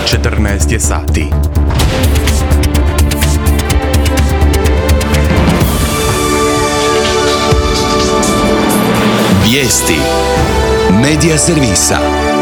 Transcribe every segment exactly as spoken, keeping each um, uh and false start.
četrnaest je sati. Vijesti Medija servisa.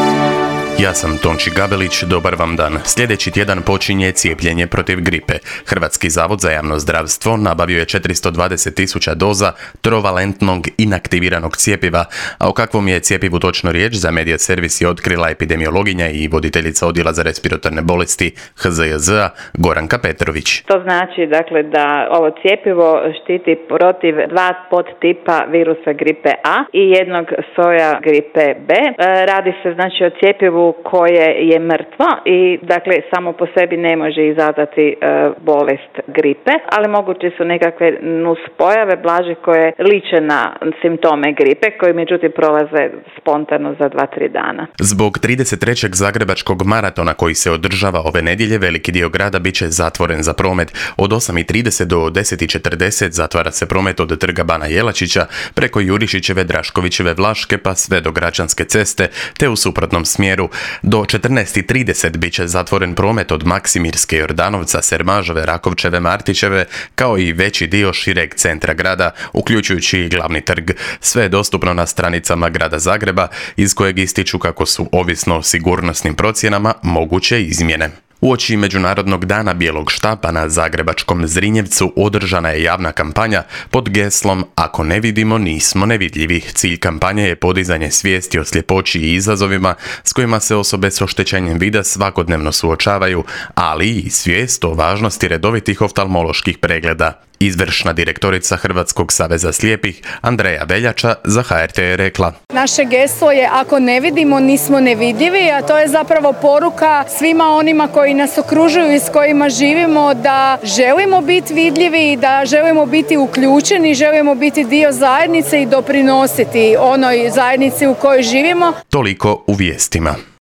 Ja sam Tonči Gabelić, dobar vam dan. Sljedeći tjedan počinje cijepljenje protiv gripe. Hrvatski zavod za javno zdravstvo nabavio je četiristo dvadeset tisuća doza trovalentnog inaktiviranog cjepiva, a o kakvom je cjepivu točno riječ za Medija servis je otkrila epidemiologinja i voditeljica odjela za respiratorne bolesti H Z J Z-a Goranka Petrović. To znači dakle da ovo cjepivo štiti protiv dva podtipa virusa gripe A i jednog soja gripe B. Radi se znači o cjepivu koje je mrtvo i dakle samo po sebi ne može izazvati e, bolest gripe, ali moguće su nekakve nuspojave blaže koje liče na simptome gripe koji međutim prolaze spontano za dva tri dana. Zbog trideset trećeg zagrebačkog maratona koji se održava ove nedjelje, veliki dio grada bit će zatvoren za promet. Od osam i trideset do deset i četrdeset zatvara se promet od trga Bana Jelačića preko Jurišićeve, Draškovićeve, Vlaške pa sve do Gračanske ceste te u suprotnom smjeru. Do četrnaest i trideset bit će zatvoren promet od Maksimirske, Jordanovca, Sermažove, Rakovčeve, Martićeve, kao i veći dio šireg centra grada, uključujući i glavni trg. Sve je dostupno na stranicama grada Zagreba, iz kojeg ističu kako su, ovisno o sigurnosnim procjenama, moguće izmjene. Uoči Međunarodnog dana bijelog štapa na zagrebačkom Zrinjevcu održana je javna kampanja pod geslom "Ako ne vidimo, nismo nevidljivi". Cilj kampanje je podizanje svijesti o sljepoći i izazovima s kojima se osobe s oštećenjem vida svakodnevno suočavaju, ali i svijest o važnosti redovitih oftalmoloških pregleda. Izvršna direktorica Hrvatskog saveza slijepih Andreja Veljača za H R T je rekla: Naše geslo je "Ako ne vidimo, nismo nevidljivi", a to je zapravo poruka svima onima koji nas okružuju i s kojima živimo da želimo biti vidljivi, da želimo biti uključeni, želimo biti dio zajednice i doprinositi onoj zajednici u kojoj živimo. Toliko u vijestima.